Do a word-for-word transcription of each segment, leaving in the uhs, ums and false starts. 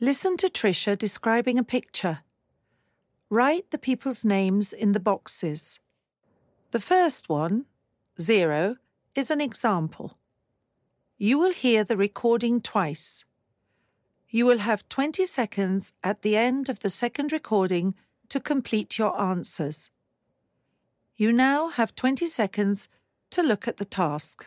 Listen to Trisha describing a picture. Write the people's names in the boxes. The first one, zero, is an example. You will hear the recording twice. You will have twenty seconds at the end of the second recording to complete your answers. You now have twenty seconds to look at the task.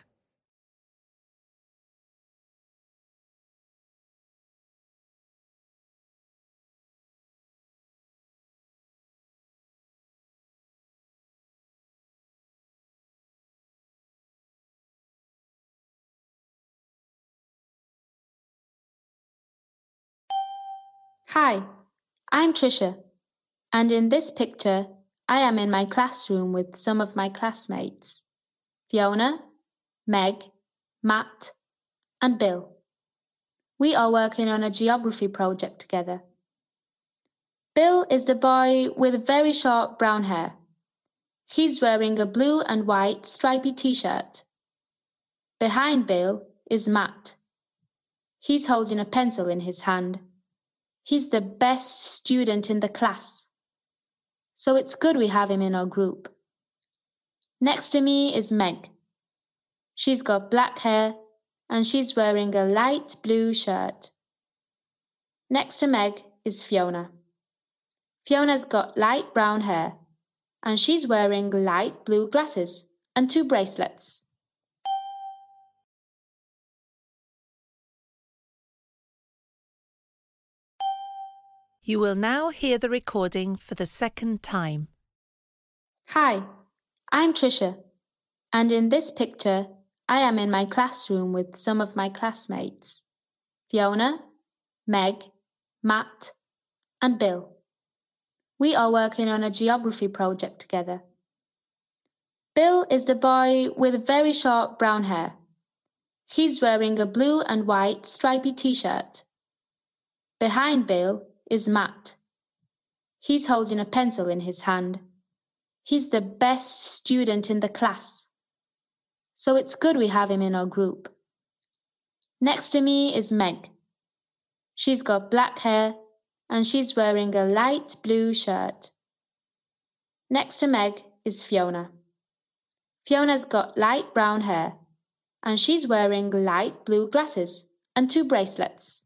Hi, I'm Trisha, and in this picture, I am in my classroom with some of my classmates, Fiona, Meg, Matt, and Bill. We are working on a geography project together. Bill is the boy with very short brown hair. He's wearing a blue and white stripy t-shirt. Behind Bill is Matt. He's holding a pencil in his hand. He's the best student in the class. So it's good we have him in our group. Next to me is Meg. She's got black hair and she's wearing a light blue shirt. Next to Meg is Fiona. Fiona's got light brown hair and she's wearing light blue glasses and two bracelets. You will now hear the recording for the second time. Hi, I'm Trisha, and in this picture, I am in my classroom with some of my classmates, Fiona, Meg, Matt, and Bill. We are working on a geography project together. Bill is the boy with very short brown hair. He's wearing a blue and white stripy t-shirt. Behind Bill is Matt. He's holding a pencil in his hand. He's the best student in the class. So it's good we have him in our group. Next to me is Meg. She's got black hair and she's wearing a light blue shirt. Next to Meg is Fiona. Fiona's got light brown hair and she's wearing light blue glasses and two bracelets.